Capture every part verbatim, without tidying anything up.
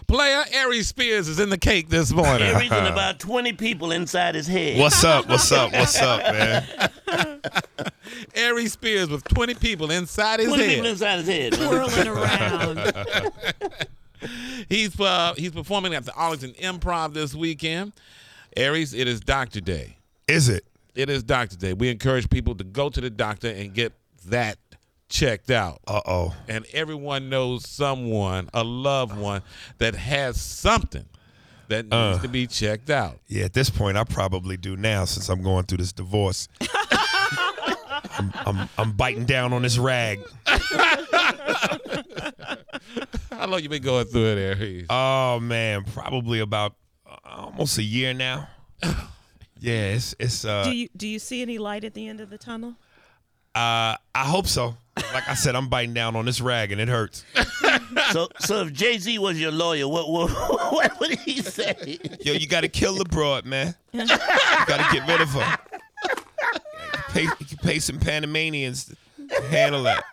Player Aries Spears is in the cake this morning. Aries and about twenty people inside his head. What's up? What's up? What's up, man? Aries Spears with twenty people inside his twenty head. people inside his head. Twirling around. He's uh, he's performing at the Arlington Improv this weekend. Aries, it is Doctor Day. Is it? It is Doctor Day. We encourage people to go to the doctor and get that checked out. Uh-oh. And everyone knows someone, a loved one, that has something that needs Uh. to be checked out. Yeah, at this point, I probably do now since I'm going through this divorce. I'm, I'm, I'm biting down on this rag. How long you been going through it, Aries? Oh, man, probably about uh, almost a year now. Yeah, it's, it's uh, Do you do you see any light at the end of the tunnel? uh, I hope so. Like I said, I'm biting down on this rag, and it hurts. So, so if Jay-Z was your lawyer, what, what, what would he say? Yo, you got to kill the broad, man. You got to get rid of her. You can pay, you can pay some Panamanians to handle that.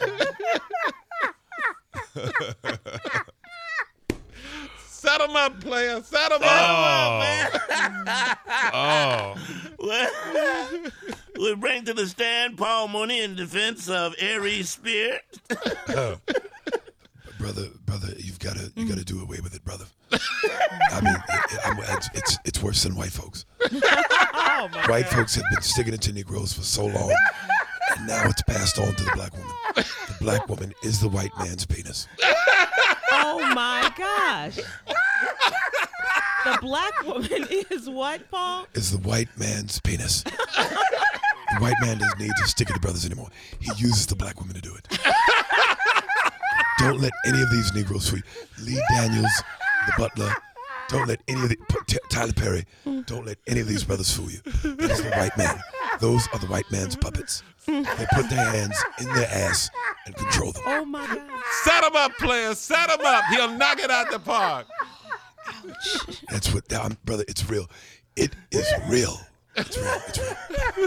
Set him up, player. Set him Oh. up. Oh. We bring to the stand Paul Mooney in defense of Aries Spear. brother, brother, you've got to you got to do away with it, brother. I mean, it, it, I'm- it's, it's it's worse than white folks. Oh my White God. folks have been sticking it to Negroes for so long, and now it's passed on to the black woman. The black woman is the white man's penis. Oh my gosh. The black woman is what, Paul? Is the white man's penis. The white man doesn't need to stick it to brothers anymore. He uses the black woman to do it. Don't let any of these Negroes fool you. Lee Daniels, the butler. Don't let any of the T- Tyler Perry. Don't let any of these brothers fool you. That is the white man. Those are the white man's puppets. They put their hands in their ass and control them. Oh my God. Set him up, player. Set him up. He'll knock it out the park. That's what, um, brother. It's real. It is real. It's real. It's real.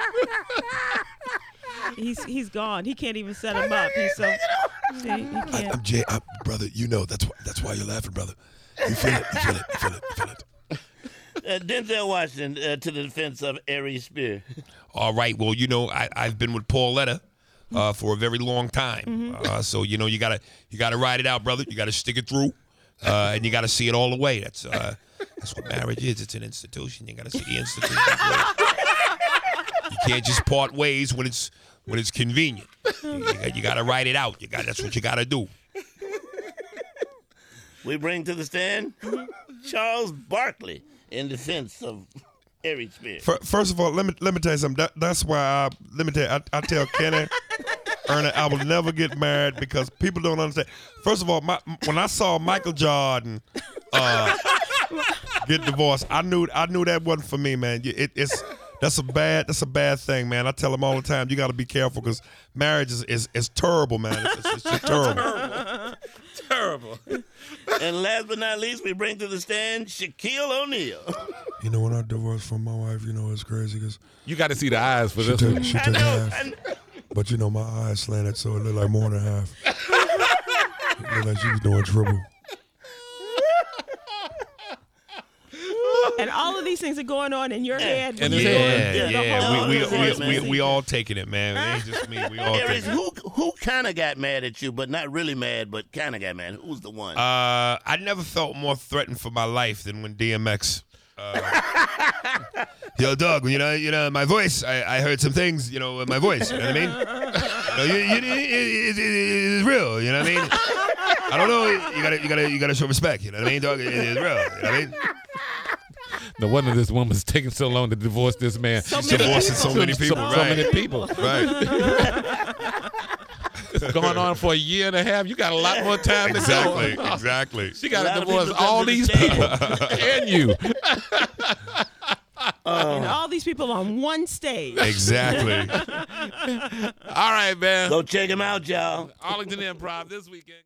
He's he's gone. He can't even set him up. He's so he, he I, can't. I'm Jay, I'm, brother. You know that's why. That's why you're laughing, brother. You feel it. You feel it. You feel it. You feel it. Uh, Denzel Washington uh, to the defense of Aries Spear. All right. Well, you know, I, I've been with Pauletta uh, for a very long time. Mm-hmm. Uh, so, you know, you gotta you gotta ride it out, brother. You gotta stick it through, uh, and you gotta see it all the way. That's uh, that's what marriage is. It's an institution. You gotta see the institution through. You can't just part ways when it's when it's convenient. You, you, got- you gotta ride it out. You got that's what you gotta do. We bring to the stand Charles Barkley in defense of Aries Spear. Fir- First of all, let me let me tell you something. That, that's why I let me tell you, I, I tell Kenny, Ernie, I will never get married because people don't understand. First of all, my, when I saw Michael Jordan uh, get divorced, I knew I knew that wasn't for me, man. It, it's that's a bad that's a bad thing, man. I tell them all the time, you got to be careful because marriage is, is is terrible, man. It's, it's just terrible. Terrible. And last but not least, we bring to the stand Shaquille O'Neal. You know, when I divorced from my wife, you know, it's crazy because You got to see the eyes for she this took, one. she took half. But, you know, my eyes slanted, so it looked like more than half. It looked like she was doing triple. And all of these things are going on in your head. In when his you're head. doing Yeah, the yeah. whole We we, Yes, we, we, man. we all taking it, man. It ain't just me. We all Aries, taking it. who who kind of got mad at you, but not really mad, but kind of got mad? Who's the one? Uh, I never felt more threatened for my life than when D M X. Uh, Yo, Doug, you know, you know, my voice. I, I heard some things, you know, with my voice. You know what I mean? You know, you, you, it, it, it, it's real. You know what I mean? I don't know. You gotta, you gotta, you gotta show respect. You know what I mean, Doug? It, it's real. You know what I mean? No wonder this woman's taking so long to divorce this man. So She's many divorcing so people. many people, So, right? so many people. Right. It's going on for a year and a half. You got a lot more time to Exactly. go. Exactly. She got A lot to of divorce people come all to the these stage. people and you. and all these people on one stage. Exactly. All right, man. Go check him out, y'all. Arlington Improv this weekend.